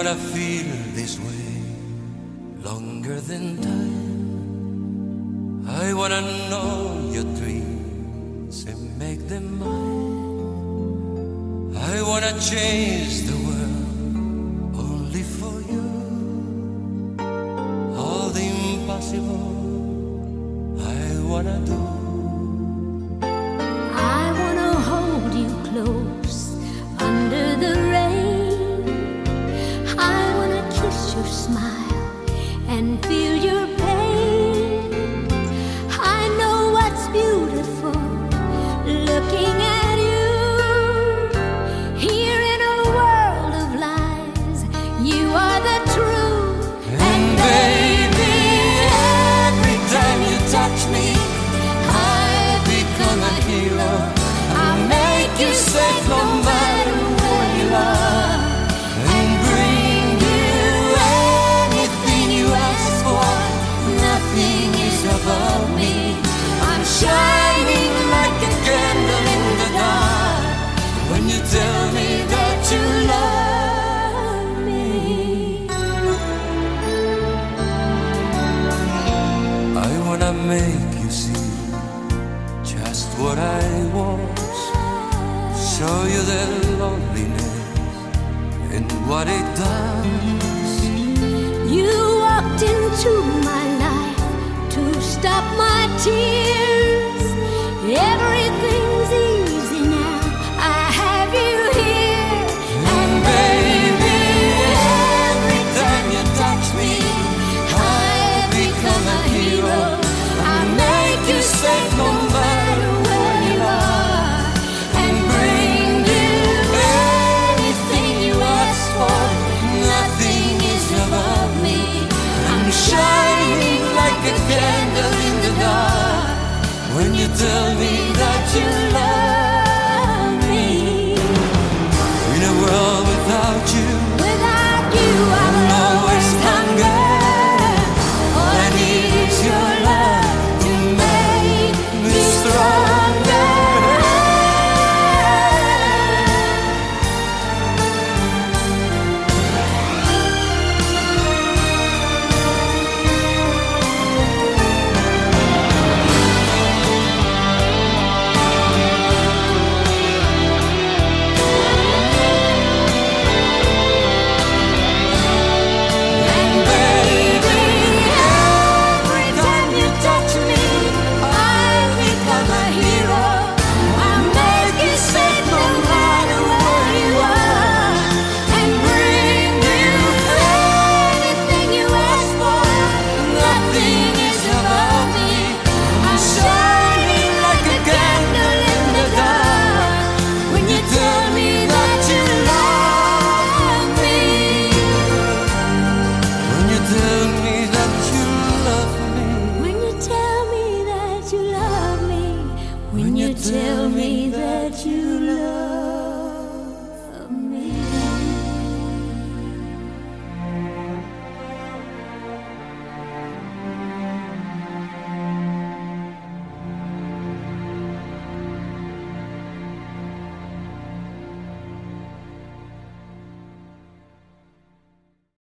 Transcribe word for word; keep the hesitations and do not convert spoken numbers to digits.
wanna feel this way longer than time. I wanna know your dreams and make them mine. I wanna change the world only for you. All the impossible I wanna do. I wanna hold you close under the rain. I wanna kiss your smile and feel your pain. I know what's beautiful looking at you. Here in a world of lies, you are the truth. And baby, every time you touch me, I become a hero. I make you safe no matter where you are, and bring you anything you ask for. Nothing is above me. I'm shining like a candle in the dark when you tell me that you love me. I wanna make you see just what I was, show you the loneliness and what it does. You walked into my life to stop my tears. Everything's easy now, I have you here. And baby, every time you touch me, I become a hero. I make you safe no matter where you are, and bring you anything you ask for. Nothing is above me. I'm shining like a candle in the dark when you tell me that you